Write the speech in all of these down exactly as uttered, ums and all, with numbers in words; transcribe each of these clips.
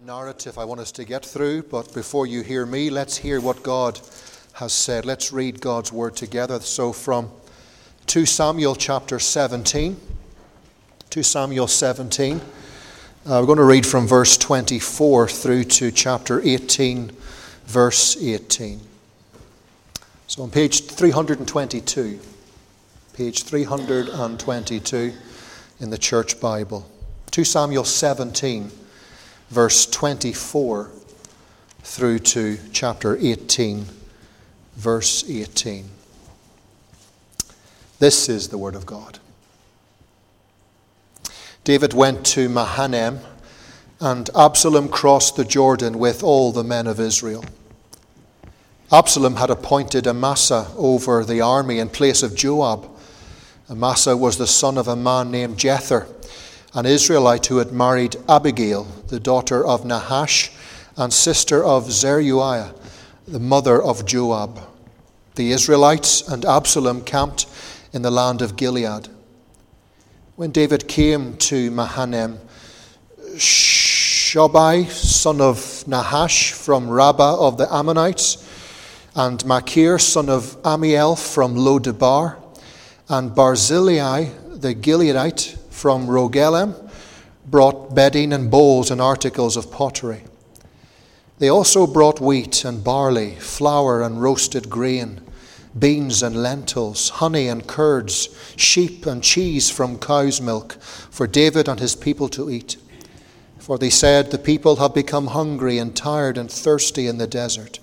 Narrative I want us to get through, but before you hear me, let's hear what God has said. Let's read God's word together. So from Second Samuel chapter seventeen, Second Samuel seventeen, uh, we're going to read from verse twenty-four through to chapter eighteen, verse eighteen. So on page three hundred twenty-two, page three hundred twenty-two in the Church Bible. Second Samuel seventeen, verse twenty-four through to chapter eighteen, verse eighteen. This is the word of God. David went to Mahanaim, and Absalom crossed the Jordan with all the men of Israel. Absalom had appointed Amasa over the army in place of Joab. Amasa was the son of a man named Jether, an Israelite who had married Abigail, the daughter of Nahash and sister of Zeruiah, the mother of Joab. The Israelites and Absalom camped in the land of Gilead. When David came to Mahanaim, Shobai, son of Nahash from Rabbah of the Ammonites, and Machir, son of Amiel from Lo-debar, and Barzillai, the Gileadite, from Rogelem, brought bedding and bowls and articles of pottery. They also brought wheat and barley, flour and roasted grain, beans and lentils, honey and curds, sheep and cheese from cow's milk, for David and his people to eat. For they said, "The people have become hungry and tired and thirsty in the desert."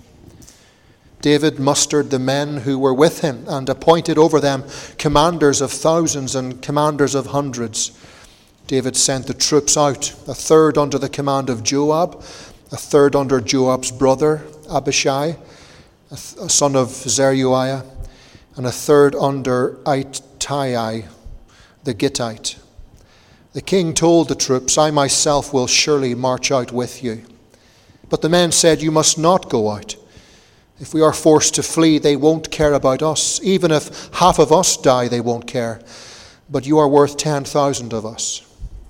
David mustered the men who were with him and appointed over them commanders of thousands and commanders of hundreds. David sent the troops out, a third under the command of Joab, a third under Joab's brother Abishai, a, th- a son of Zeruiah, and a third under Ittai the Gittite. The king told the troops, "I myself will surely march out with you." But the men said, "You must not go out. If we are forced to flee, they won't care about us. Even if half of us die, they won't care. But you are worth ten thousand of us.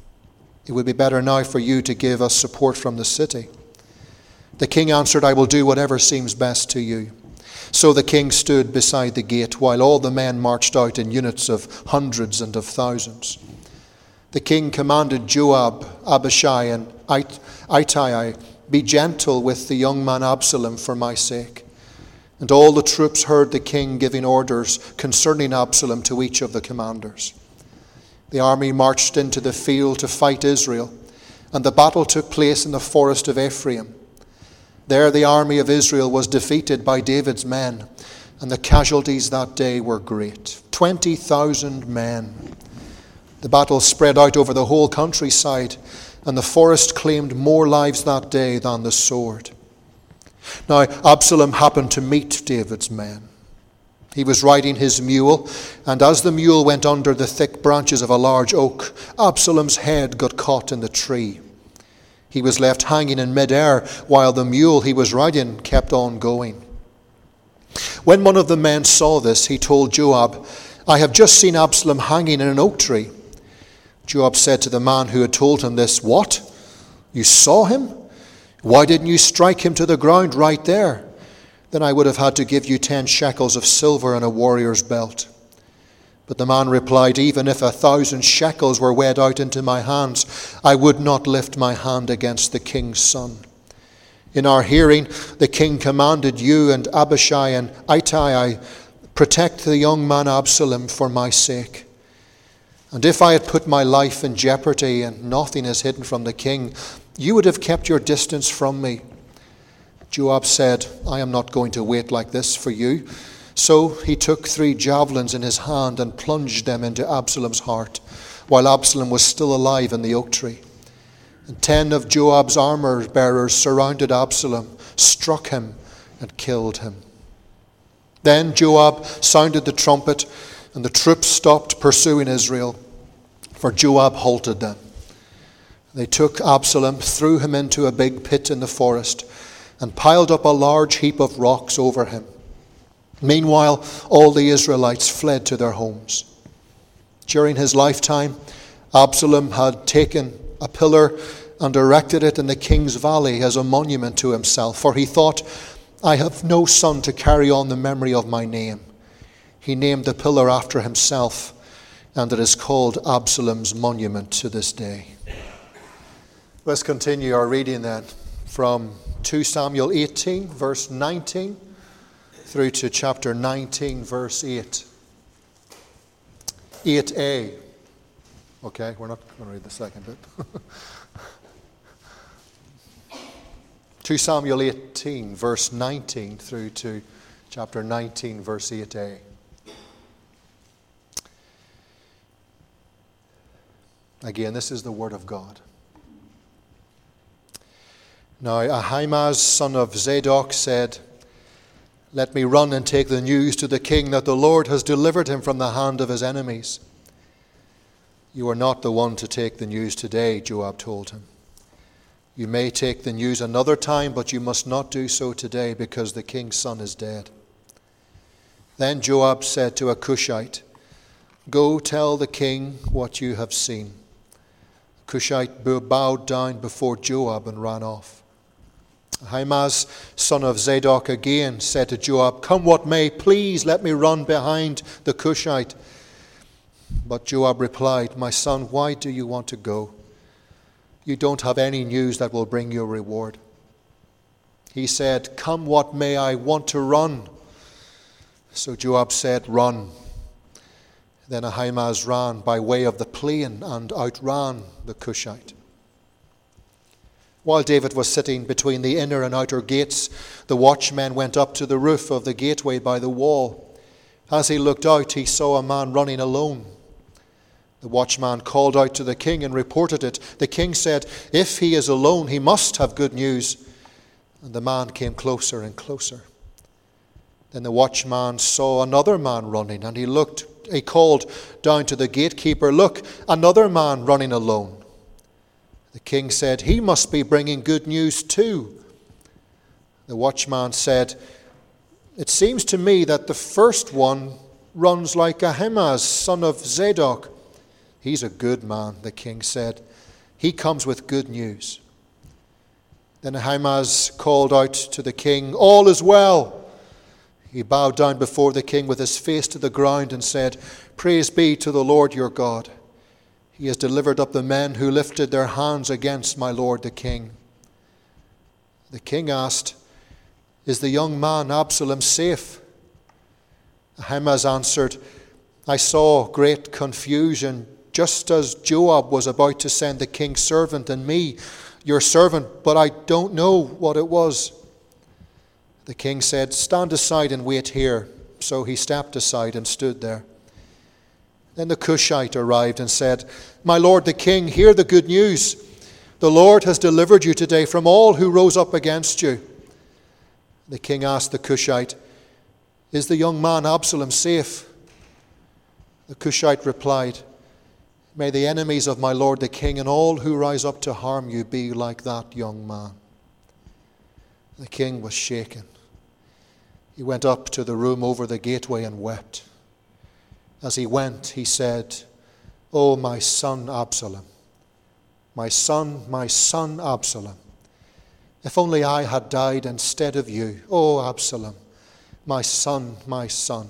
It would be better now for you to give us support from the city." The king answered, "I will do whatever seems best to you." So the king stood beside the gate, while all the men marched out in units of hundreds and of thousands. The king commanded Joab, Abishai, and Ittai, "Be gentle with the young man Absalom for my sake." And all the troops heard the king giving orders concerning Absalom to each of the commanders. The army marched into the field to fight Israel, and the battle took place in the forest of Ephraim. There the army of Israel was defeated by David's men, and the casualties that day were great. Twenty thousand men. The battle spread out over the whole countryside, and the forest claimed more lives that day than the sword. Now Absalom happened to meet David's men. He was riding his mule, and as the mule went under the thick branches of a large oak, Absalom's head got caught in the tree. He was left hanging in midair while the mule he was riding kept on going. When one of the men saw this, he told Joab, "I have just seen Absalom hanging in an oak tree." Joab said to the man who had told him this, "What? You saw him? Why didn't you strike him to the ground right there? Then I would have had to give you ten shekels of silver and a warrior's belt." But the man replied, "Even if a thousand shekels were weighed out into my hands, I would not lift my hand against the king's son. In our hearing, the king commanded you and Abishai and Ittai, protect the young man Absalom for my sake. And if I had put my life in jeopardy and nothing is hidden from the king, you would have kept your distance from me." Joab said, "I am not going to wait like this for you." So he took three javelins in his hand and plunged them into Absalom's heart, while Absalom was still alive in the oak tree. And ten of Joab's armor bearers surrounded Absalom, struck him, and killed him. Then Joab sounded the trumpet, and the troops stopped pursuing Israel, for Joab halted them. They took Absalom, threw him into a big pit in the forest, and piled up a large heap of rocks over him. Meanwhile, all the Israelites fled to their homes. During his lifetime, Absalom had taken a pillar and erected it in the king's valley as a monument to himself. For he thought, I have no son to carry on the memory of my name. He named the pillar after himself, and it is called Absalom's monument to this day. Let's continue our reading then from Second Samuel eighteen, verse nineteen, through to chapter nineteen, verse eight. eight a. Okay, we're not going to read the second bit. Second Samuel eighteen, verse nineteen, through to chapter nineteen, verse eight a. Again, this is the word of God. Now Ahimaaz, son of Zadok, said, Let me run and take the news to the king that the Lord has delivered him from the hand of his enemies. You are not the one to take the news today, Joab told him. You may take the news another time, but you must not do so today, because the king's son is dead. Then Joab said to a Cushite, Go tell the king what you have seen. The Cushite bowed down before Joab and ran off. Ahimaaz, son of Zadok, again said to Joab, Come what may, please let me run behind the Cushite. But Joab replied, My son, why do you want to go? You don't have any news that will bring you a reward. He said, Come what may, I want to run. So Joab said, Run. Then Ahimaaz ran by way of the plain and outran the Cushite. While David was sitting between the inner and outer gates, the watchmen went up to the roof of the gateway by the wall. As he looked out, he saw a man running alone. The watchman called out to the king and reported it. The king said, If he is alone, he must have good news. And the man came closer and closer. Then the watchman saw another man running, and he looked, he called down to the gatekeeper, Look, another man running alone. The king said, He must be bringing good news too. The watchman said, It seems to me that the first one runs like Ahimaaz, son of Zadok. He's a good man, the king said. He comes with good news. Then Ahimaaz called out to the king, All is well. He bowed down before the king with his face to the ground and said, Praise be to the Lord your God. He has delivered up the men who lifted their hands against my lord the king. The king asked, Is the young man Absalom safe? Ahimaaz answered, I saw great confusion just as Joab was about to send the king's servant and me, your servant, but I don't know what it was. The king said, Stand aside and wait here. So he stepped aside and stood there. Then the Cushite arrived and said, My lord the king, hear the good news. The Lord has delivered you today from all who rose up against you. The king asked the Cushite, Is the young man Absalom safe? The Cushite replied, May the enemies of my lord the king and all who rise up to harm you be like that young man. The king was shaken. He went up to the room over the gateway and wept. As he went, he said, Oh, my son Absalom, my son, my son Absalom, if only I had died instead of you. Oh, Absalom, my son, my son.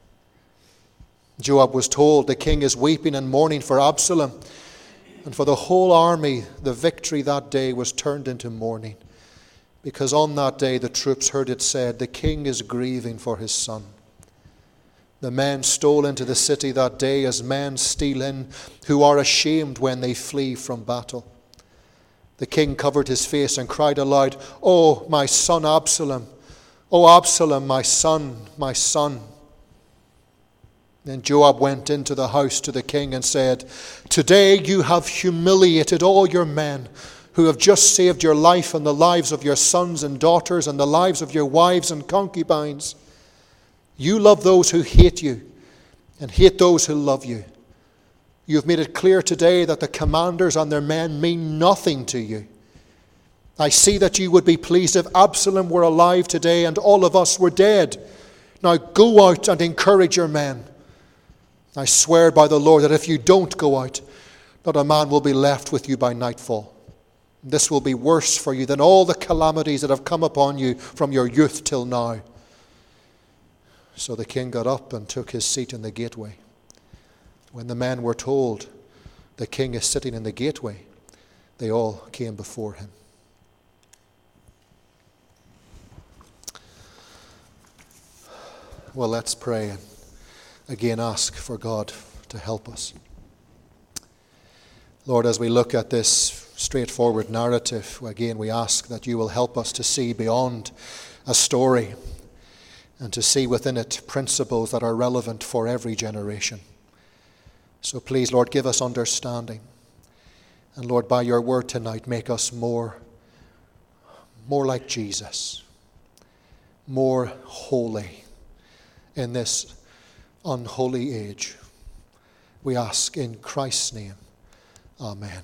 Joab was told, The king is weeping and mourning for Absalom. And for the whole army, the victory that day was turned into mourning, because on that day the troops heard it said, The king is grieving for his son. The men stole into the city that day as men steal in who are ashamed when they flee from battle. The king covered his face and cried aloud, Oh, my son Absalom! Oh, Absalom, my son, my son! Then Joab went into the house to the king and said, Today you have humiliated all your men who have just saved your life and the lives of your sons and daughters and the lives of your wives and concubines. You love those who hate you and hate those who love you. You have made it clear today that the commanders and their men mean nothing to you. I see that you would be pleased if Absalom were alive today and all of us were dead. Now go out and encourage your men. I swear by the Lord that if you don't go out, not a man will be left with you by nightfall. This will be worse for you than all the calamities that have come upon you from your youth till now. So the king got up and took his seat in the gateway. When the men were told, the king is sitting in the gateway, they all came before him. Well, let's pray and again ask for God to help us. Lord, as we look at this straightforward narrative, again we ask that you will help us to see beyond a story and to see within it principles that are relevant for every generation. So please, Lord, give us understanding. And Lord, by your word tonight, make us more, more like Jesus, more holy in this unholy age. We ask in Christ's name. Amen.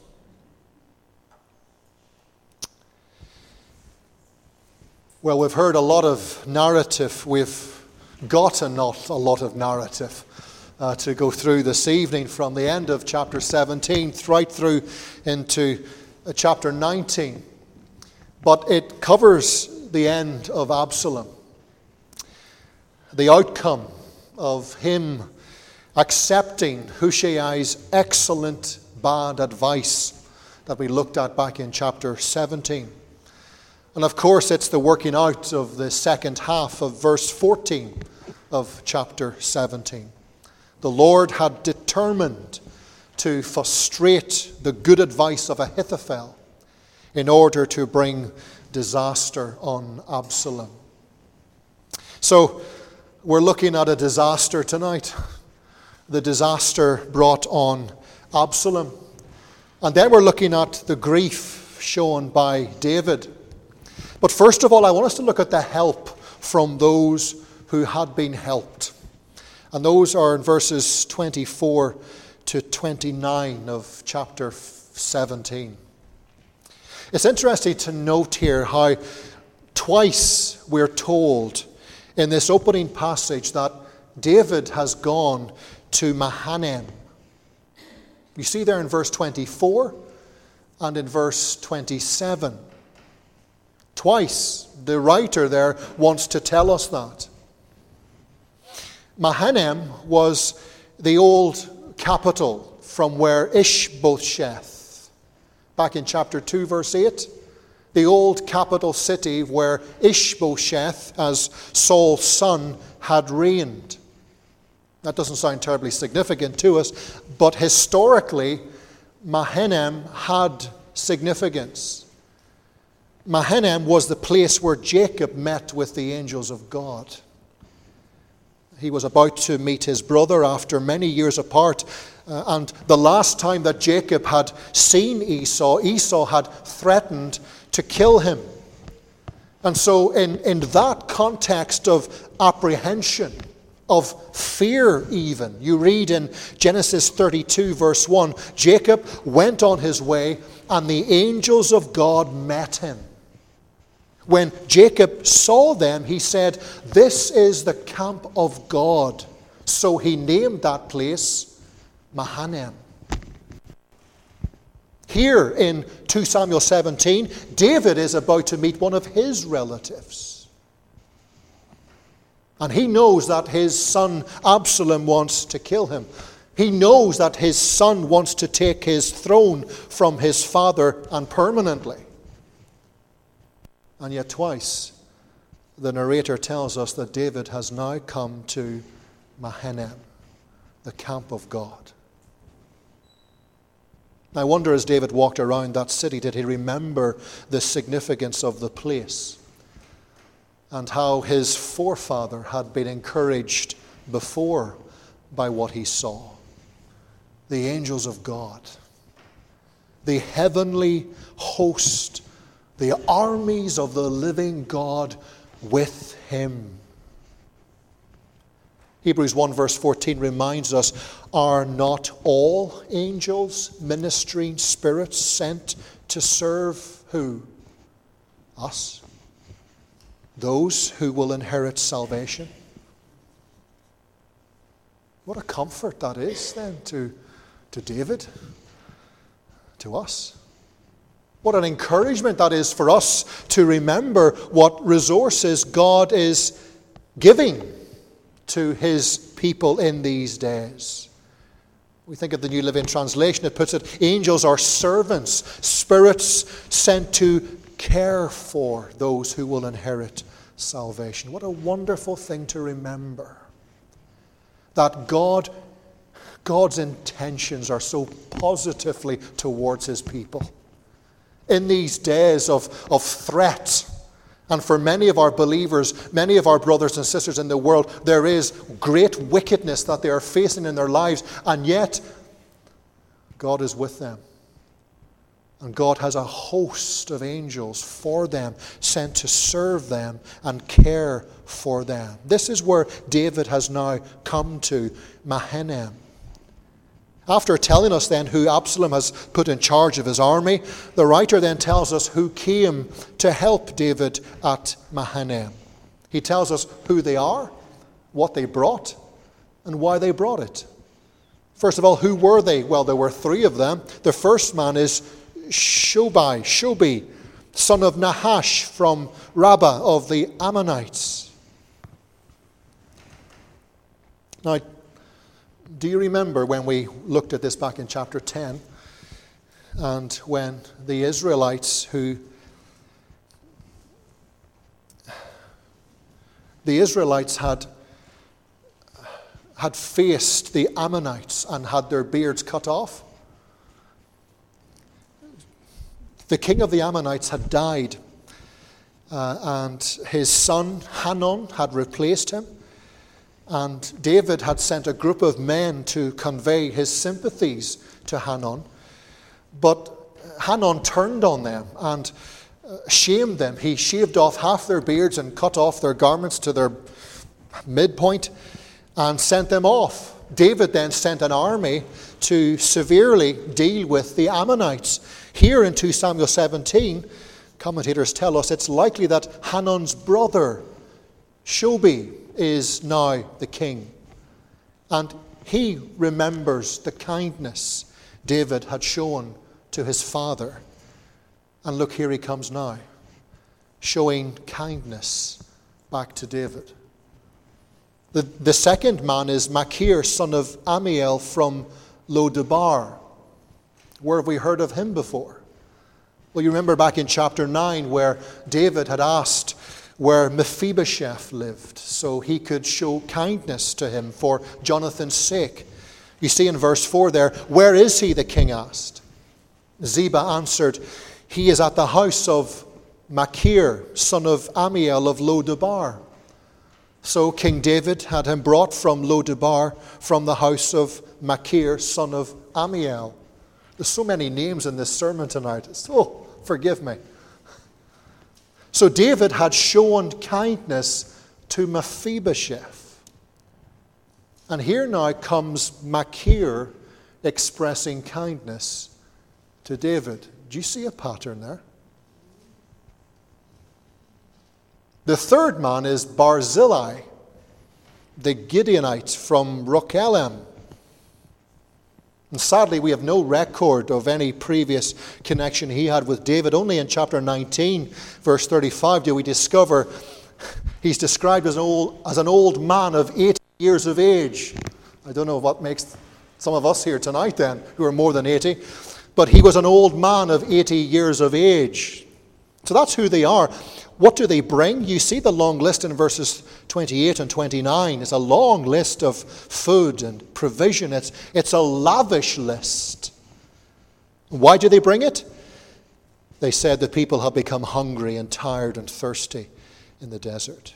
Well, we've heard a lot of narrative. We've got a not a lot of narrative uh, to go through this evening from the end of chapter seventeen right through into uh, chapter nineteen. But it covers the end of Absalom, the outcome of him accepting Hushai's excellent bad advice that we looked at back in chapter seventeen. And of course, it's the working out of the second half of verse fourteen of chapter seventeen. The Lord had determined to frustrate the good advice of Ahithophel in order to bring disaster on Absalom. So, we're looking at a disaster tonight. The disaster brought on Absalom. And then we're looking at the grief shown by David. But first of all, I want us to look at the help from those who had been helped. And those are in verses twenty-four to twenty-nine of chapter seventeen. It's interesting to note here how twice we're told in this opening passage that David has gone to Mahanaim. You see there in verse twenty-four and in verse twenty-seven. Twice the writer there wants to tell us that. Mahanaim was the old capital from where Ishbosheth, back in chapter two, verse eight, the old capital city where Ishbosheth, as Saul's son, had reigned. That doesn't sound terribly significant to us, but historically, Mahanaim had significance. Mahanaim was the place where Jacob met with the angels of God. He was about to meet his brother after many years apart. Uh, and the last time that Jacob had seen Esau, Esau had threatened to kill him. And so in, in that context of apprehension, of fear even, you read in Genesis thirty-two verse one, Jacob went on his way and the angels of God met him. When Jacob saw them, he said, "This is the camp of God." So he named that place Mahanaim. Here in two Samuel seventeen, David is about to meet one of his relatives. And he knows that his son Absalom wants to kill him. He knows that his son wants to take his throne from his father, and permanently. And yet twice the narrator tells us that David has now come to Mahanaim, the camp of God. I wonder, as David walked around that city, did he remember the significance of the place and how his forefather had been encouraged before by what he saw? The angels of God, the heavenly host, the armies of the living God with him. Hebrews one verse fourteen reminds us, are not all angels ministering spirits sent to serve who? Us. Those who will inherit salvation. What a comfort that is then to, to David, to us. What an encouragement that is for us to remember what resources God is giving to his people in these days. We think of the New Living Translation. It puts it, angels are servants, spirits sent to care for those who will inherit salvation. What a wonderful thing to remember. That God, God's intentions are so positively towards his people. In these days of, of threat, and for many of our believers, many of our brothers and sisters in the world, there is great wickedness that they are facing in their lives, and yet God is with them. And God has a host of angels for them, sent to serve them and care for them. This is where David has now come to, Mahanaim. After telling us then who Absalom has put in charge of his army, the writer then tells us who came to help David at Mahanaim. He tells us who they are, what they brought, and why they brought it. First of all, who were they? Well, there were three of them. The first man is Shobai, Shobi, son of Nahash from Rabbah of the Ammonites. Now, do you remember when we looked at this back in chapter ten, and when the Israelites who the Israelites had had faced the Ammonites and had their beards cut off? The king of the Ammonites had died, uh, and his son Hanun had replaced him. And David had sent a group of men to convey his sympathies to Hanun. But Hanun turned on them and shamed them. He shaved off half their beards and cut off their garments to their midpoint and sent them off. David then sent an army to severely deal with the Ammonites. Here in Second Samuel seventeen, commentators tell us it's likely that Hanun's brother, Shobi, is now the king. And he remembers the kindness David had shown to his father. And look, here he comes now, showing kindness back to David. The, the second man is Machir, son of Amiel from Lo-debar. Where have we heard of him before? Well, you remember back in chapter nine where David had asked where Mephibosheth lived, so he could show kindness to him for Jonathan's sake. You see in verse four there, where is he, the king asked. Ziba answered, he is at the house of Machir, son of Amiel of Lo-debar. So King David had him brought from Lo-debar, from the house of Machir, son of Amiel. There's so many names in this sermon tonight. Oh, forgive me. So David had shown kindness to Mephibosheth. And here now comes Machir expressing kindness to David. Do you see a pattern there? The third man is Barzillai, the Gideonite from Rokelim. And sadly, we have no record of any previous connection he had with David. Only in chapter nineteen, verse thirty-five, do we discover he's described as an old, as an old man of eighty years of age. I don't know what makes some of us here tonight then, who are more than eighty. But he was an old man of eighty years of age. So that's who they are. What do they bring? You see the long list in verses twenty-eight and twenty-nine. It's a long list of food and provision. It's, it's a lavish list. Why do they bring it? They said the people have become hungry and tired and thirsty in the desert.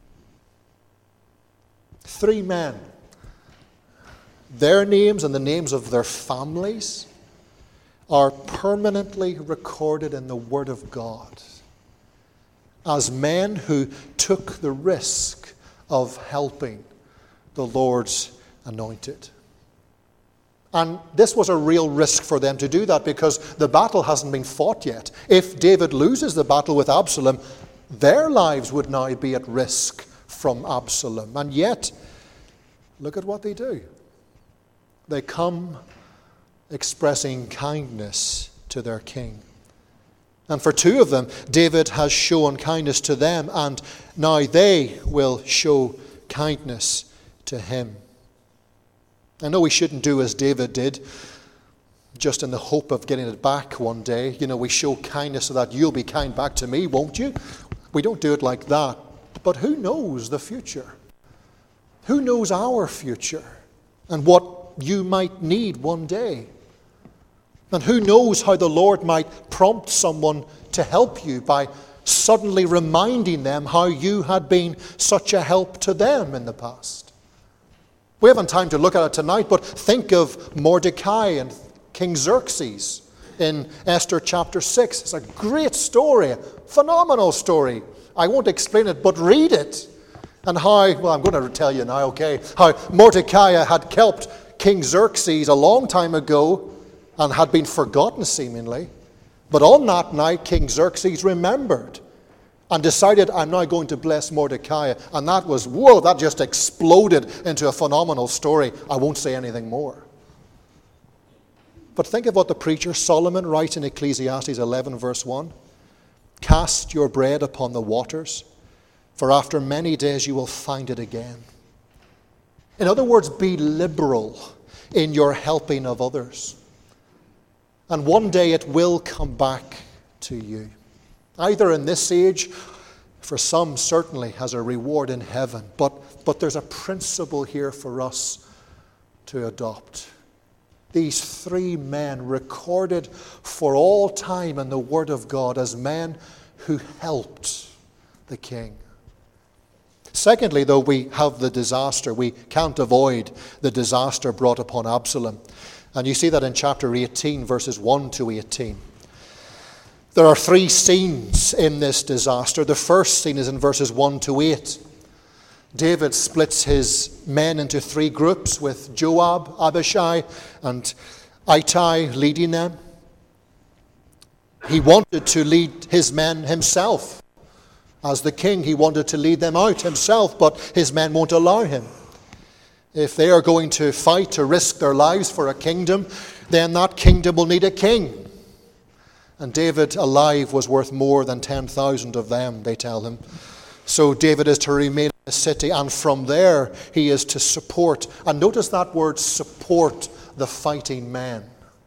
Three men. Their names and the names of their families are permanently recorded in the Word of God as men who took the risk of helping the Lord's anointed. And this was a real risk for them to do that because the battle hasn't been fought yet. If David loses the battle with Absalom, their lives would now be at risk from Absalom. And yet, look at what they do. They come expressing kindness to their king. And for two of them, David has shown kindness to them, and now they will show kindness to him. I know we shouldn't do as David did, just in the hope of getting it back one day. You know, we show kindness so that you'll be kind back to me, won't you? We don't do it like that. But who knows the future? Who knows our future and what you might need one day? And who knows how the Lord might prompt someone to help you by suddenly reminding them how you had been such a help to them in the past. We haven't time to look at it tonight, but think of Mordecai and King Xerxes in Esther chapter six. It's a great story, a phenomenal story. I won't explain it, but read it. And how, well, I'm going to tell you now, okay, how Mordecai had helped King Xerxes a long time ago and had been forgotten seemingly. But on that night, King Xerxes remembered and decided, I'm now going to bless Mordecai. And that was, whoa, that just exploded into a phenomenal story. I won't say anything more. But think of what the preacher Solomon writes in Ecclesiastes eleven, verse one. Cast your bread upon the waters, for after many days you will find it again. In other words, be liberal in your helping of others. And one day it will come back to you. Either in this age, for some certainly as a reward in heaven, but, but there's a principle here for us to adopt. These three men recorded for all time in the Word of God as men who helped the king. Secondly, though, we have the disaster. We can't avoid the disaster brought upon Absalom. And you see that in chapter eighteen, verses one to eighteen. There are three scenes in this disaster. The first scene is in verses one to eight. David splits his men into three groups with Joab, Abishai, and Ittai leading them. He wanted to lead his men himself. As the king, he wanted to lead them out himself, but his men won't allow him. If they are going to fight, to risk their lives for a kingdom, then that kingdom will need a king. And David alive was worth more than ten thousand of them, they tell him. So David is to remain in the city, and from there he is to support. And notice that word, support the fighting men.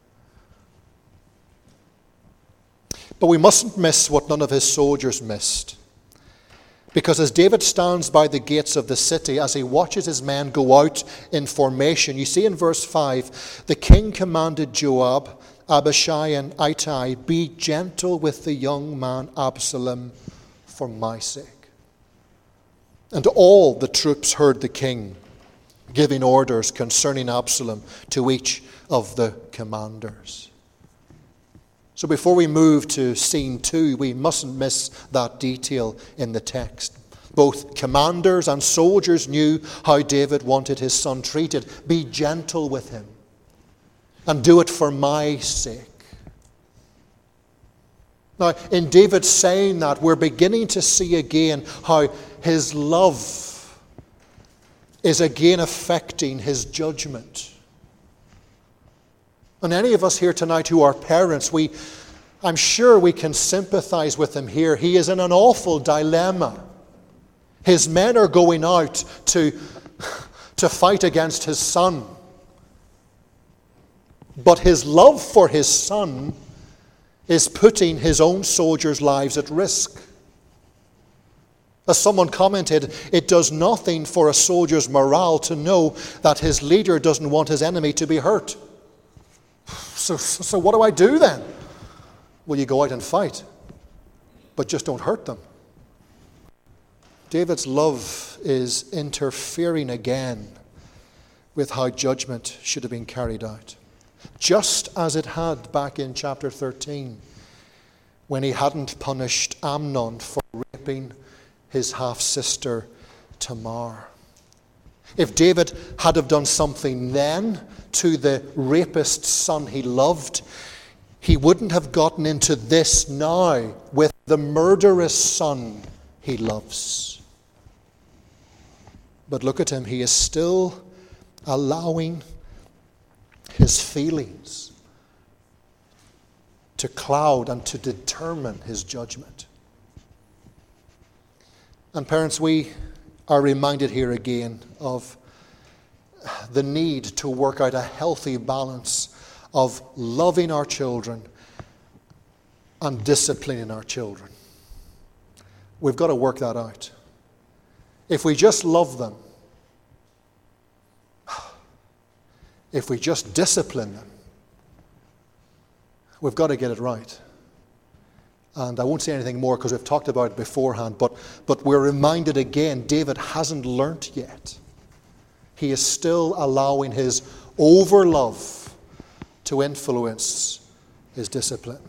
But we mustn't miss what none of his soldiers missed. Because as David stands by the gates of the city, as he watches his men go out in formation, you see in verse five, the king commanded Joab, Abishai, and Ittai, be gentle with the young man Absalom for my sake. And all the troops heard the king giving orders concerning Absalom to each of the commanders. So before we move to scene two, we mustn't miss that detail in the text. Both commanders and soldiers knew how David wanted his son treated. Be gentle with him and do it for my sake. Now, in David saying that, we're beginning to see again how his love is again affecting his judgment. And any of us here tonight who are parents, we, I'm sure we can sympathize with him here. He is in an awful dilemma. His men are going out to, to fight against his son. But his love for his son is putting his own soldiers' lives at risk. As someone commented, it does nothing for a soldier's morale to know that his leader doesn't want his enemy to be hurt. So, so what do I do then? Well, you go out and fight, but just don't hurt them. David's love is interfering again with how judgment should have been carried out. Just as it had back in chapter thirteen, when he hadn't punished Amnon for raping his half-sister Tamar. If David had have done something then to the rapist's son he loved, he wouldn't have gotten into this now with the murderous son he loves. But look at him, he is still allowing his feelings to cloud and to determine his judgment. And parents, we are reminded here again of the need to work out a healthy balance of loving our children and disciplining our children. We've got to work that out. If we just love them, if we just discipline them, we've got to get it right. And I won't say anything more because we've talked about it beforehand, but, but we're reminded again, David hasn't learnt yet. He is still allowing his overlove to influence his discipline.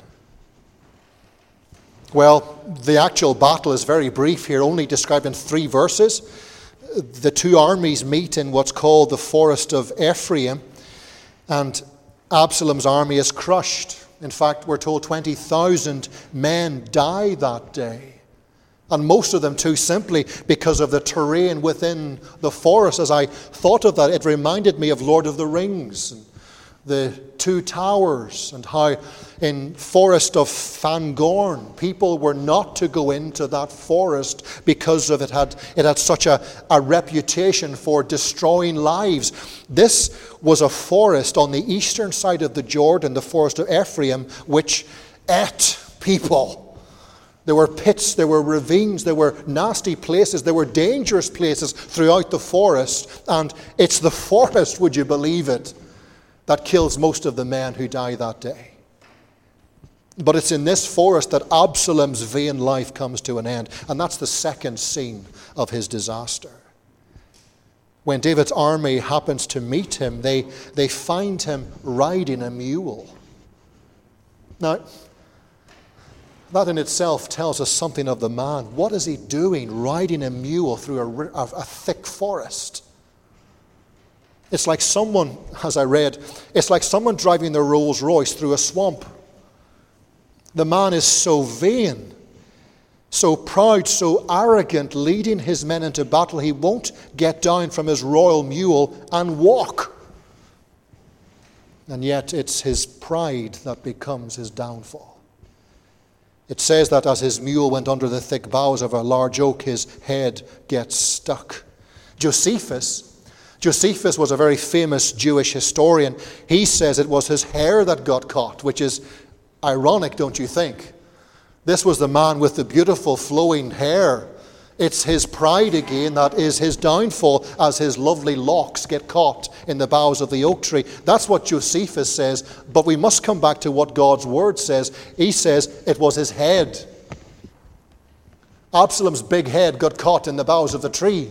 Well, the actual battle is very brief here, only described in three verses. The two armies meet in what's called the forest of Ephraim, and Absalom's army is crushed. In fact, we're told twenty thousand men die that day. And most of them too simply because of the terrain within the forest. As I thought of that, it reminded me of Lord of the Rings and the Two Towers, and how in Forest of Fangorn people were not to go into that forest because of it had it had such a, a reputation for destroying lives. This was a forest on the eastern side of the Jordan, the forest of Ephraim, which ate people. There were pits, there were ravines, there were nasty places, there were dangerous places throughout the forest, and it's the forest, would you believe it, that kills most of the men who die that day. But it's in this forest that Absalom's vain life comes to an end, and that's the second scene of his disaster. When David's army happens to meet him, they, they find him riding a mule. Now, that in itself tells us something of the man. What is he doing riding a mule through a, a, a thick forest? It's like someone, as I read, it's like someone driving their Rolls Royce through a swamp. The man is so vain, so proud, so arrogant, leading his men into battle, he won't get down from his royal mule and walk. And yet it's his pride that becomes his downfall. It says that as his mule went under the thick boughs of a large oak, his head gets stuck. Josephus, Josephus was a very famous Jewish historian. He says it was his hair that got caught, which is ironic, don't you think? This was the man with the beautiful flowing hair. It's his pride again that is his downfall as his lovely locks get caught in the boughs of the oak tree. That's what Josephus says, but we must come back to what God's word says. He says it was his head. Absalom's big head got caught in the boughs of the tree.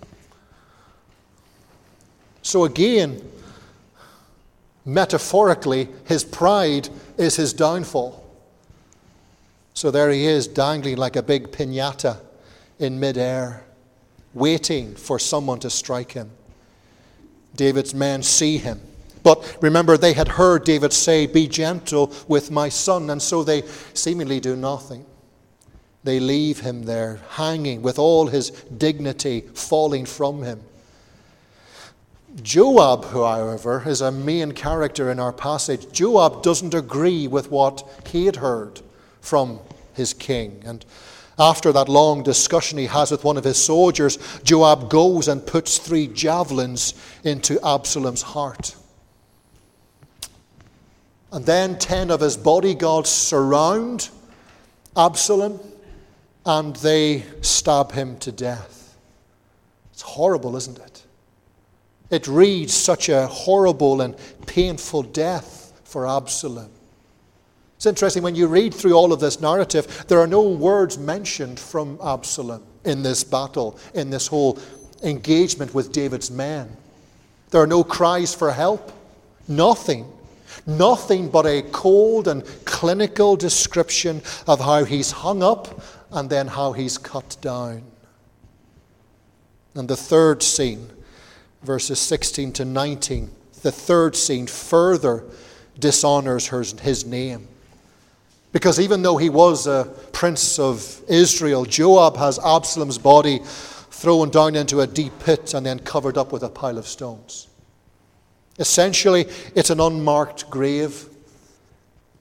So again, metaphorically, his pride is his downfall. So there he is, dangling like a big piñata in midair, waiting for someone to strike him. David's men see him. But remember, they had heard David say, "Be gentle with my son," and so they seemingly do nothing. They leave him there, hanging with all his dignity falling from him. Joab, however, is a main character in our passage. Joab doesn't agree with what he had heard from his king. And after that long discussion he has with one of his soldiers, Joab goes and puts three javelins into Absalom's heart. And then ten of his bodyguards surround Absalom and they stab him to death. It's horrible, isn't it? It reads such a horrible and painful death for Absalom. It's interesting, when you read through all of this narrative, there are no words mentioned from Absalom in this battle, in this whole engagement with David's men. There are no cries for help. Nothing. Nothing but a cold and clinical description of how he's hung up and then how he's cut down. And the third scene, verses sixteen to nineteen, the third scene further dishonors his name. Because even though he was a prince of Israel, Joab has Absalom's body thrown down into a deep pit and then covered up with a pile of stones. Essentially, it's an unmarked grave.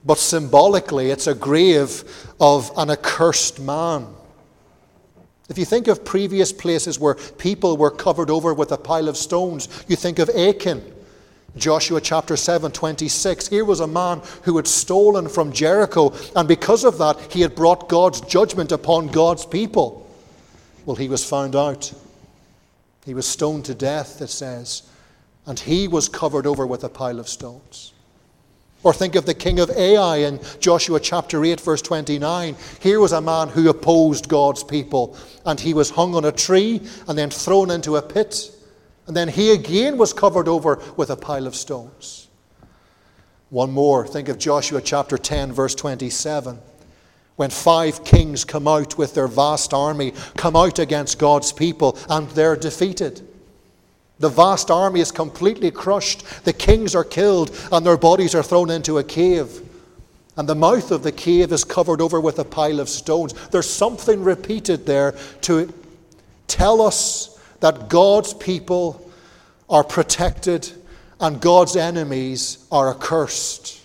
but symbolically it's a grave of an accursed man. If you think of previous places where people were covered over with a pile of stones, you think of Achan, Joshua chapter seven, twenty-six. Here was a man who had stolen from Jericho, and because of that, he had brought God's judgment upon God's people. Well, he was found out. He was stoned to death, it says, and he was covered over with a pile of stones. Or think of the king of Ai in Joshua chapter eight, verse twenty-nine. Here was a man who opposed God's people, and he was hung on a tree and then thrown into a pit. And then he again was covered over with a pile of stones. One more. Think of Joshua chapter ten, verse twenty-seven. When five kings come out with their vast army, come out against God's people, and they're defeated. The vast army is completely crushed. The kings are killed, and their bodies are thrown into a cave. And the mouth of the cave is covered over with a pile of stones. There's something repeated there to tell us that God's people are protected and God's enemies are accursed.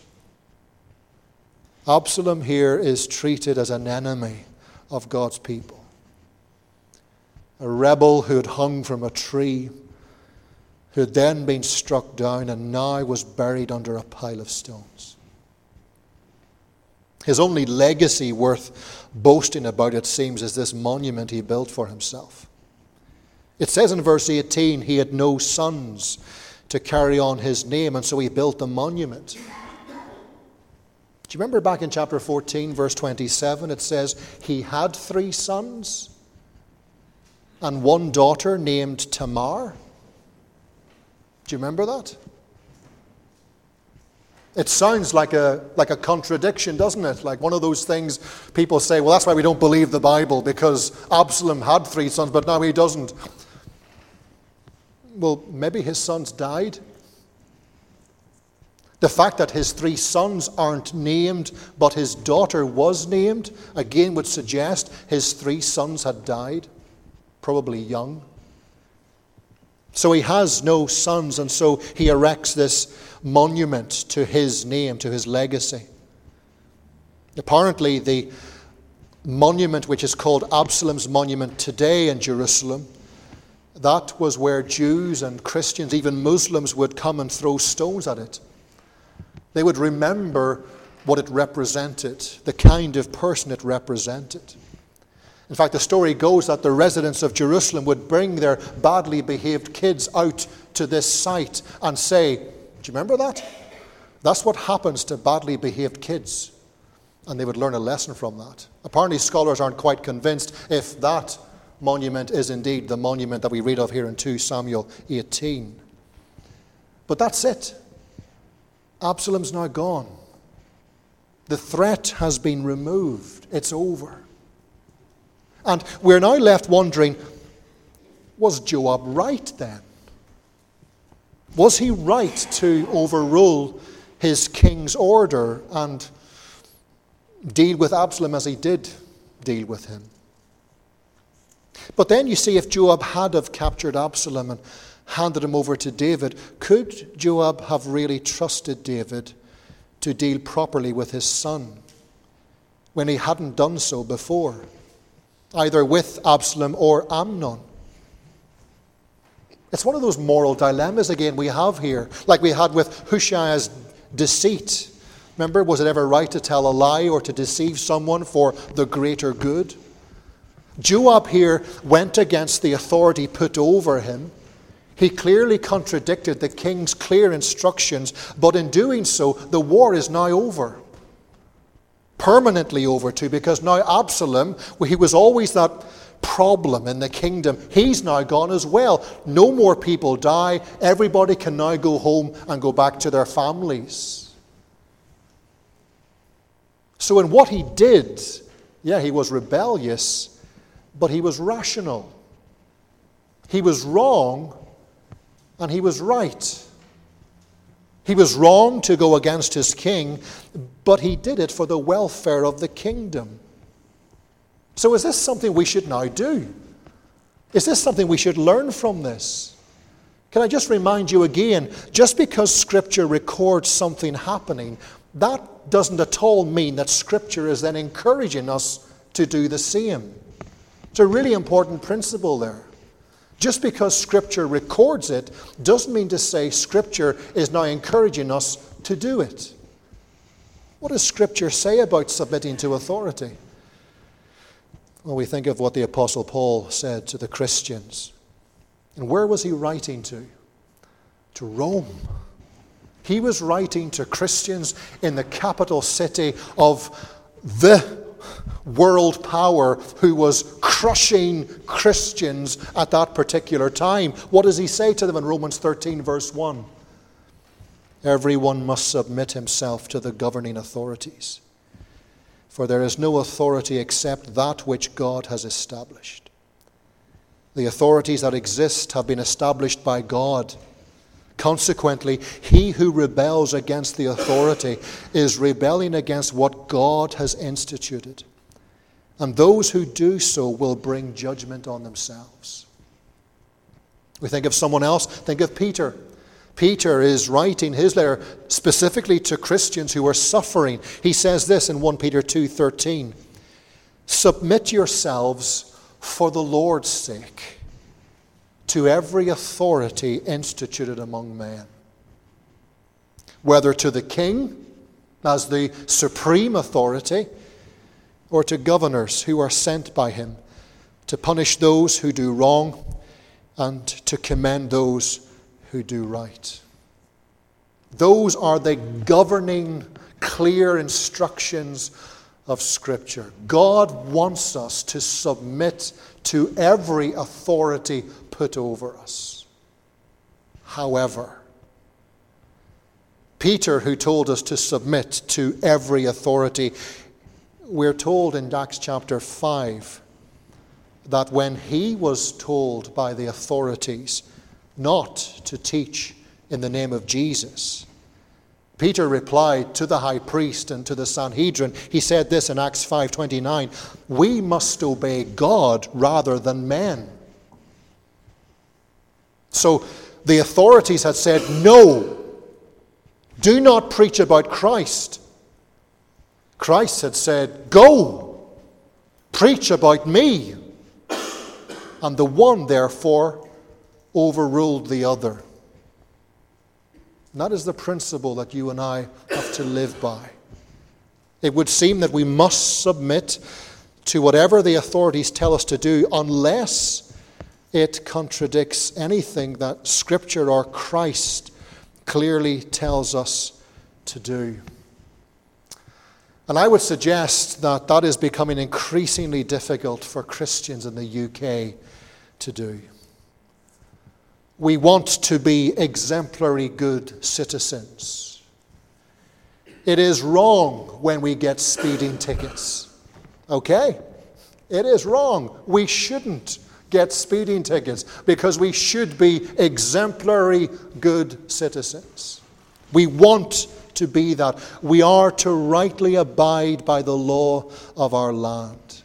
Absalom here is treated as an enemy of God's people. A rebel who had hung from a tree, who had then been struck down and now was buried under a pile of stones. His only legacy worth boasting about, it seems, is this monument he built for himself. It says in verse eighteen, he had no sons to carry on his name, and so he built a monument. Do you remember back in chapter fourteen, verse twenty-seven, it says he had three sons and one daughter named Tamar? Do you remember that? It sounds like a like a contradiction, doesn't it? Like one of those things people say, well, that's why we don't believe the Bible, because Absalom had three sons, but now he doesn't. Well, maybe his sons died. The fact that his three sons aren't named, but his daughter was named, again would suggest his three sons had died, probably young. So he has no sons, and so he erects this monument to his name, to his legacy. Apparently, the monument which is called Absalom's monument today in Jerusalem, that was where Jews and Christians, even Muslims, would come and throw stones at it. They would remember what it represented, the kind of person it represented. In fact, the story goes that the residents of Jerusalem would bring their badly behaved kids out to this site and say, do you remember that? That's what happens to badly behaved kids. And they would learn a lesson from that. Apparently, scholars aren't quite convinced if that monument is indeed the monument that we read of here in Second Samuel eighteen. But that's it. Absalom's now gone. The threat has been removed. It's over. And we're now left wondering, was Joab right then? Was he right to overrule his king's order and deal with Absalom as he did deal with him? But then you see, if Joab had have captured Absalom and handed him over to David, could Joab have really trusted David to deal properly with his son when he hadn't done so before, either with Absalom or Amnon? It's one of those moral dilemmas again we have here, like we had with Hushai's deceit. Remember, was it ever right to tell a lie or to deceive someone for the greater good? Joab here went against the authority put over him. He clearly contradicted the king's clear instructions, but in doing so, the war is now over. Permanently over too, because now Absalom, he was always that problem in the kingdom, he's now gone as well. No more people die. Everybody can now go home and go back to their families. So in what he did, yeah, he was rebellious, but he was rational. He was wrong, and he was right. He was wrong to go against his king, but he did it for the welfare of the kingdom. So is this something we should now do? Is this something we should learn from this? Can I just remind you again, just because Scripture records something happening that doesn't at all mean that Scripture is then encouraging us to do the same. It's a really important principle there. Just because Scripture records it doesn't mean to say Scripture is now encouraging us to do it. What does Scripture say about submitting to authority? Well, we think of what the Apostle Paul said to the Christians. And where was he writing to? To Rome. He was writing to Christians in the capital city of the world power who was crushing Christians at that particular time. What does he say to them in Romans thirteen, verse one? Everyone must submit himself to the governing authorities, for there is no authority except that which God has established. The authorities that exist have been established by God. Consequently, he who rebels against the authority is rebelling against what God has instituted. And those who do so will bring judgment on themselves. We think of someone else. Think of Peter. Peter is writing his letter specifically to Christians who are suffering. He says this in First Peter two thirteen. Submit yourselves for the Lord's sake to every authority instituted among men, whether to the king as the supreme authority, or to governors who are sent by him to punish those who do wrong and to commend those who do right. Those are the governing, clear instructions of Scripture. God wants us to submit to every authority put over us. However, Peter, who told us to submit to every authority, we're told in Acts chapter five that when he was told by the authorities not to teach in the name of Jesus, Peter replied to the high priest and to the Sanhedrin. He said this in Acts five twenty-nine, we must obey God rather than men. So the authorities had said, no, do not preach about Christ. Christ had said, go, preach about me. And the one, therefore, overruled the other. And that is the principle that you and I have to live by. It would seem that we must submit to whatever the authorities tell us to do unless it contradicts anything that Scripture or Christ clearly tells us to do. And I would suggest that that is becoming increasingly difficult for Christians in the U K to do. We want to be exemplary good citizens. It is wrong when we get speeding tickets. Okay? It is wrong. We shouldn't get speeding tickets because we should be exemplary good citizens. We want to be that. We are to rightly abide by the law of our land.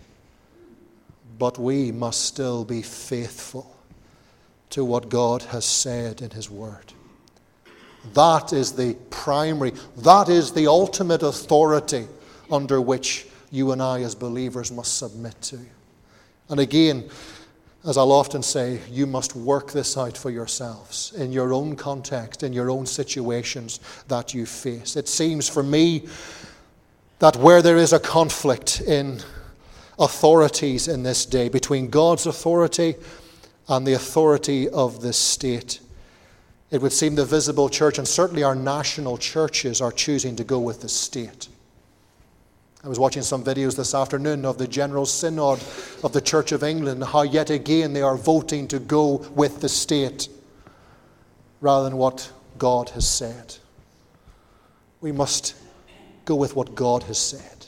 But we must still be faithful to what God has said in His Word. That is the primary, that is the ultimate authority under which you and I as believers must submit to. And again, as I'll often say, you must work this out for yourselves in your own context, in your own situations that you face. It seems for me that where there is a conflict in authorities in this day between God's authority and the authority of the state, it would seem the visible church and certainly our national churches are choosing to go with the state. I was watching some videos this afternoon of the General Synod of the Church of England, how yet again they are voting to go with the state rather than what God has said. We must go with what God has said,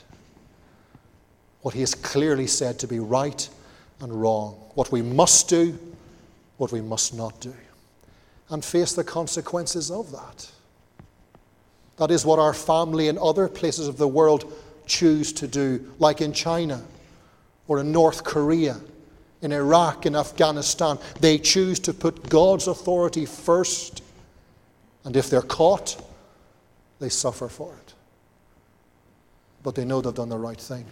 what He has clearly said to be right and wrong, what we must do, what we must not do, and face the consequences of that. That is what our family in other places of the world choose to do, like in China or in North Korea, in Iraq, in Afghanistan. They choose to put God's authority first, and if they're caught, they suffer for it. but they know they've done the right thing.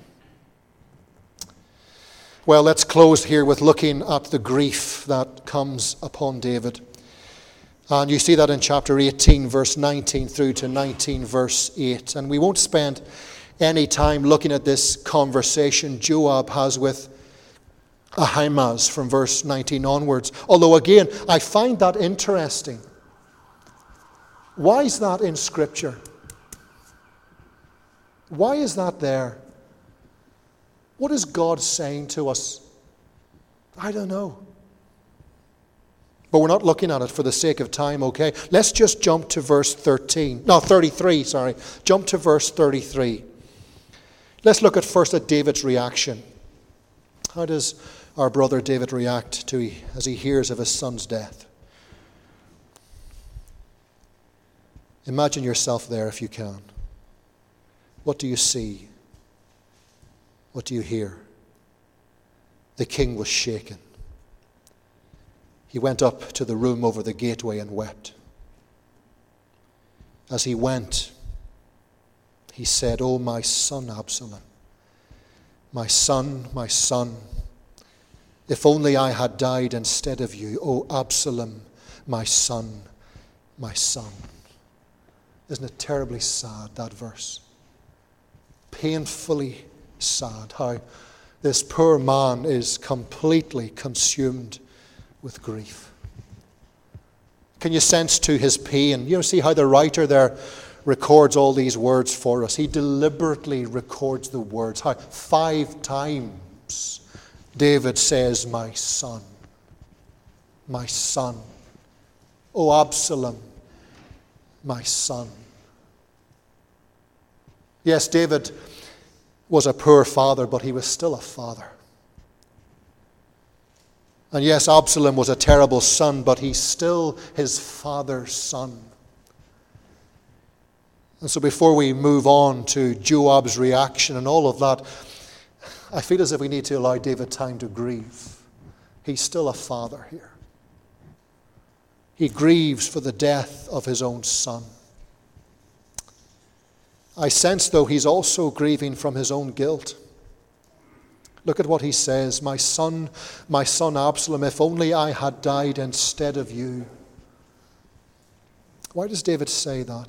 Well, let's close here with looking at the grief that comes upon David. And you see that in chapter eighteen, verse nineteen through to nineteen, verse eight. And we won't spend any time looking at this conversation Joab has with Ahimaaz from verse nineteen onwards. Although again, I find that interesting. Why is that in Scripture? Why is that there? What is God saying to us? I don't know. But we're not looking at it for the sake of time, okay? Let's just jump to verse thirteen. No, thirty-three, sorry. Jump to verse thirty-three. Let's look at first at David's reaction. How does our brother David react to as he hears of his son's death? Imagine yourself there if you can. What do you see? What do you hear? The king was shaken. He went up to the room over the gateway and wept. As he went, he said, "Oh, my son Absalom, my son, my son, if only I had died instead of you. Oh, Absalom, my son, my son." Isn't it terribly sad, that verse? Painfully sad how this poor man is completely consumed with grief. Can you sense to his pain? You know, see how the writer there records all these words for us. He deliberately records the words. How five times David says, "My son, my son. Oh, Absalom, my son." Yes, David was a poor father, but he was still a father. And yes, Absalom was a terrible son, but he's still his father's son. And so before we move on to Joab's reaction and all of that, I feel as if we need to allow David time to grieve. He's still a father here. He grieves for the death of his own son. I sense, though, he's also grieving from his own guilt. Look at what he says, "My son, my son Absalom, if only I had died instead of you." Why does David say that?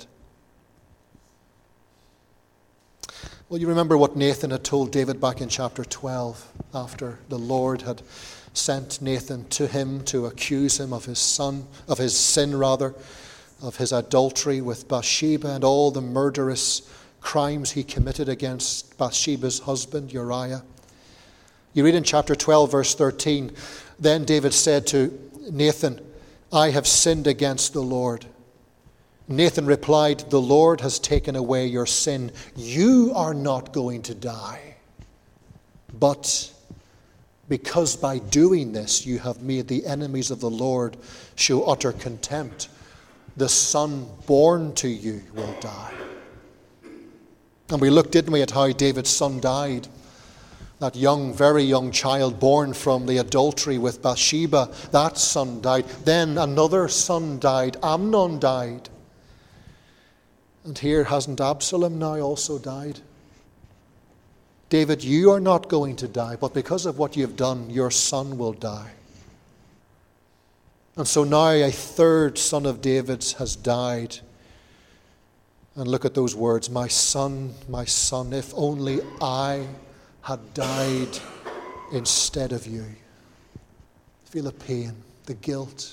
Well, you remember what Nathan had told David back in chapter twelve, after the Lord had sent Nathan to him to accuse him of his son, of his sin rather, of his adultery with Bathsheba and all the murderous crimes he committed against Bathsheba's husband, Uriah. You read in chapter twelve, verse thirteen, "Then David said to Nathan, 'I have sinned against the Lord.' Nathan replied, 'The Lord has taken away your sin. You are not going to die. But because by doing this you have made the enemies of the Lord show utter contempt, the son born to you will die.'" And we looked, didn't we, at how David's son died. That young, very young child born from the adultery with Bathsheba, that son died. Then another son died. Amnon died. And here, hasn't Absalom now also died? David, you are not going to die, but because of what you've done, your son will die. And so now a third son of David's has died. And look at those words, "My son, my son, if only I had died instead of you." Feel the pain, the guilt.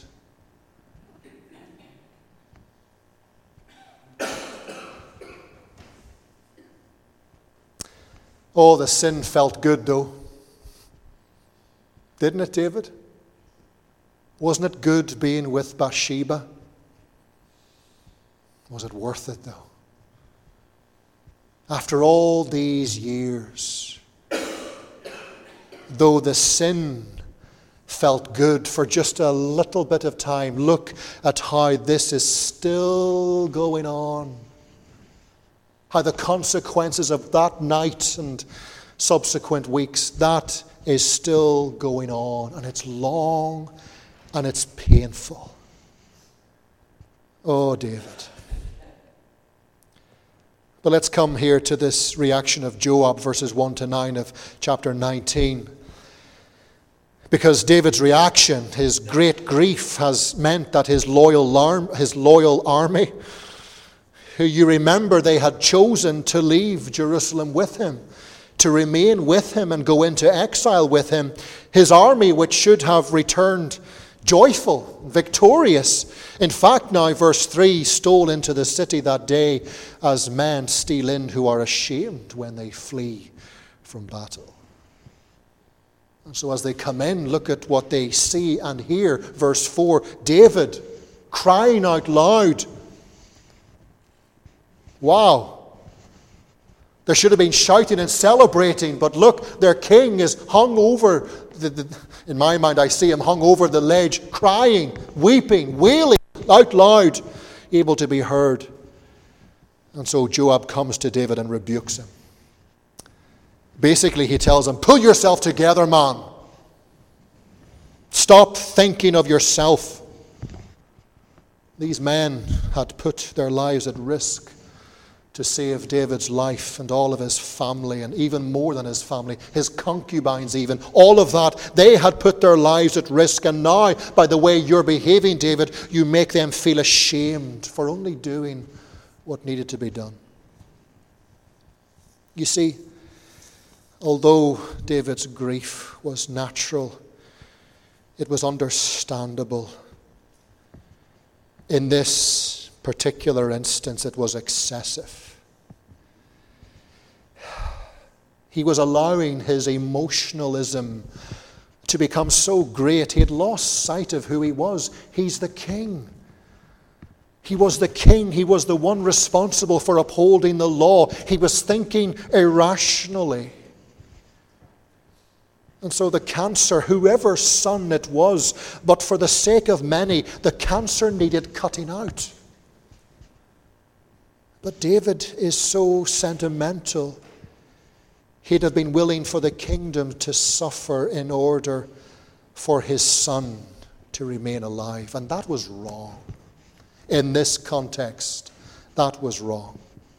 Oh, the sin felt good though. Didn't it, David? Wasn't it good being with Bathsheba? Was it worth it though? After all these years, though the sin felt good for just a little bit of time, look at how this is still going on. How the consequences of that night and subsequent weeks, that is still going on. And it's long and it's painful. Oh, David. But let's come here to this reaction of Joab, verses one to nine of chapter nineteen. Because David's reaction, his great grief, has meant that his loyal, arm, his loyal army, who you remember they had chosen to leave Jerusalem with him, to remain with him and go into exile with him, his army, which should have returned joyful, victorious. In fact, now, verse three, stole into the city that day as men steal in who are ashamed when they flee from battle. And so as they come in, look at what they see and hear. Verse four, David crying out loud. Wow. There should have been shouting and celebrating, but look, their king is hung over, the, the, in my mind I see him hung over the ledge, crying, weeping, wailing out loud, able to be heard. And so Joab comes to David and rebukes him. Basically, he tells him, pull yourself together, man. Stop thinking of yourself. These men had put their lives at risk to save David's life and all of his family, and even more than his family, his concubines even, all of that. They had put their lives at risk, and now, by the way you're behaving, David, you make them feel ashamed for only doing what needed to be done. You see, although David's grief was natural, it was understandable. In this particular instance, it was excessive. He was allowing his emotionalism to become so great, he had lost sight of who he was. He's the king. He was the king. He was the one responsible for upholding the law. He was thinking irrationally. And so the cancer, whoever's son it was, but for the sake of many, the cancer needed cutting out. But David is so sentimental. He'd have been willing for the kingdom to suffer in order for his son to remain alive. And that was wrong. In this context, that was wrong.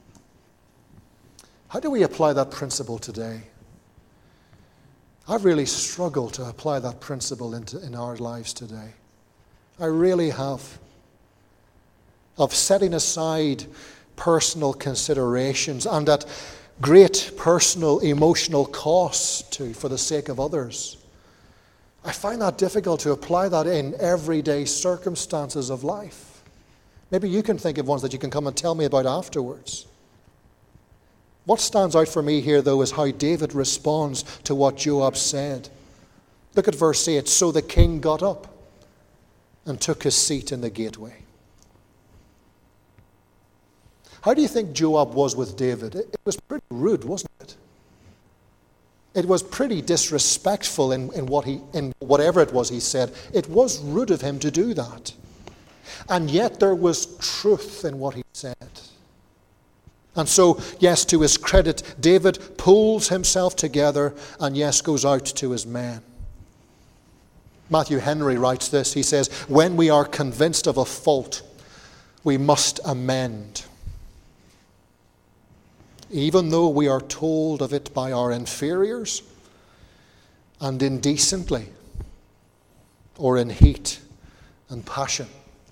How do we apply that principle today? I've really struggled to apply that principle into, in our lives today. I really have. Of setting aside personal considerations and at great personal emotional cost to, for the sake of others. I find that difficult to apply that in everyday circumstances of life. Maybe you can think of ones that you can come and tell me about afterwards. What stands out for me here, though, is how David responds to what Joab said. Look at verse eight. So the king got up and took his seat in the gateway. How do you think Joab was with David? It, it was pretty rude, wasn't it? It was pretty disrespectful in, in, what he, in whatever it was he said. It was rude of him to do that. And yet there was truth in what he said. And so, yes, to his credit, David pulls himself together and, yes, goes out to his men. Matthew Henry writes this. He says, when we are convinced of a fault, we must amend. Even though we are told of it by our inferiors and indecently or in heat and passion.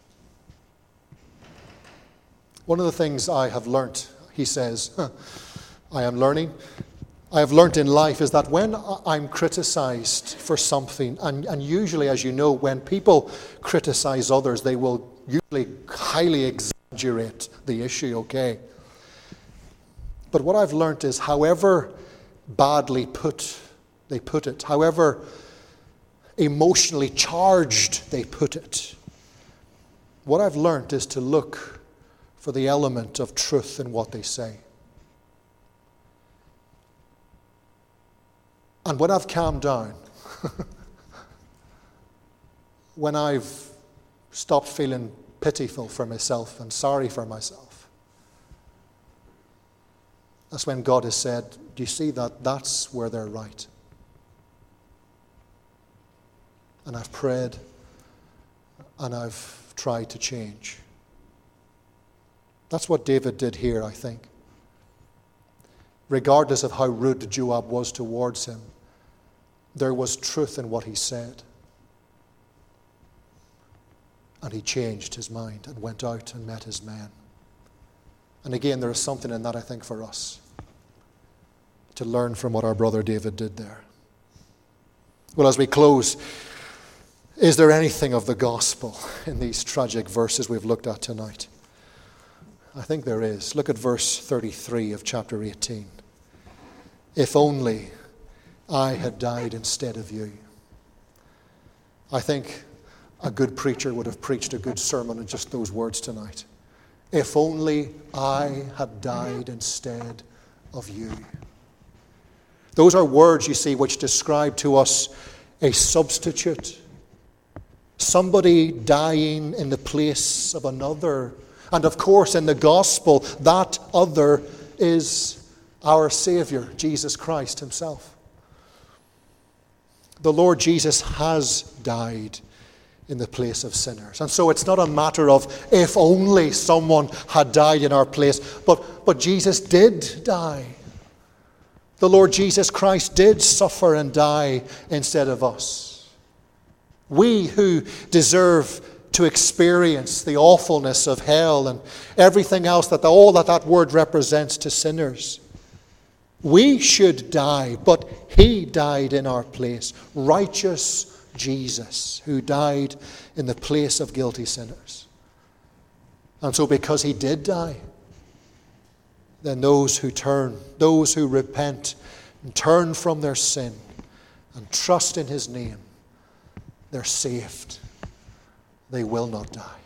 One of the things I have learnt, he says, I am learning, I have learnt in life is that when I'm criticized for something, and, and usually, as you know, when people criticize others, they will usually highly exaggerate the issue, okay? But what I've learnt is however badly put they put it, however emotionally charged they put it, what I've learnt is to look for the element of truth in what they say. And when I've calmed down, when I've stopped feeling pitiful for myself and sorry for myself, that's when God has said, do you see that? That's where they're right. And I've prayed and I've tried to change. That's what David did here, I think. regardless of how rude Joab was towards him, there was truth in what he said. And he changed his mind and went out and met his men. And again, there is something in that, I think, for us to learn from what our brother David did there. Well, as we close, is there anything of the gospel in these tragic verses we've looked at tonight? I think there is. Look at verse thirty-three of chapter eighteen. If only I had died instead of you. I think a good preacher would have preached a good sermon in just those words tonight. If only I had died instead of you. Those are words, you see, which describe to us a substitute. Somebody dying in the place of another. And of course, in the gospel, that other is our Savior, Jesus Christ himself. The Lord Jesus has died in the place of sinners. And so it's not a matter of if only someone had died in our place, but, but Jesus did die. The Lord Jesus Christ did suffer and die instead of us. We who deserve to experience the awfulness of hell and everything else, that all that that word represents to sinners. We should die, but he died in our place. Righteous Jesus, who died in the place of guilty sinners. And so because he did die, then those who turn, those who repent and turn from their sin and trust in his name, they're saved. They will not die.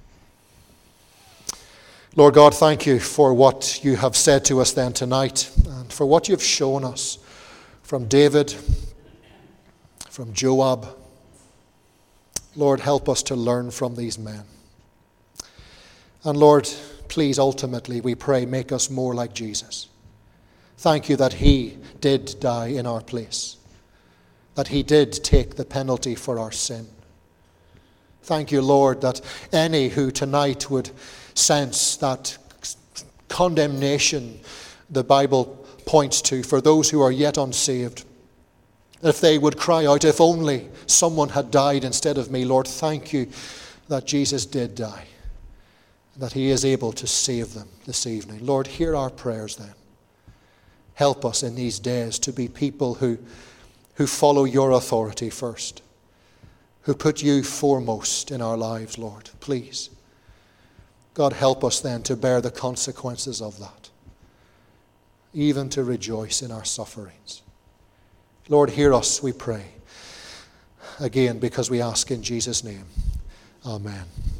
Lord God, thank you for what you have said to us then tonight, and for what you've shown us from David, from Joab. Lord, help us to learn from these men. And Lord, please, ultimately, we pray, make us more like Jesus. Thank you that he did die in our place, that he did take the penalty for our sin. Thank you, Lord, that any who tonight would sense that condemnation the Bible points to for those who are yet unsaved, if they would cry out, if only someone had died instead of me, Lord, thank you that Jesus did die, that he is able to save them this evening. Lord, hear our prayers then. Help us in these days to be people who, who follow your authority first, who put you foremost in our lives, Lord. Please, God, help us then to bear the consequences of that, even to rejoice in our sufferings. Lord, hear us, we pray. Again, because we ask in Jesus' name. Amen.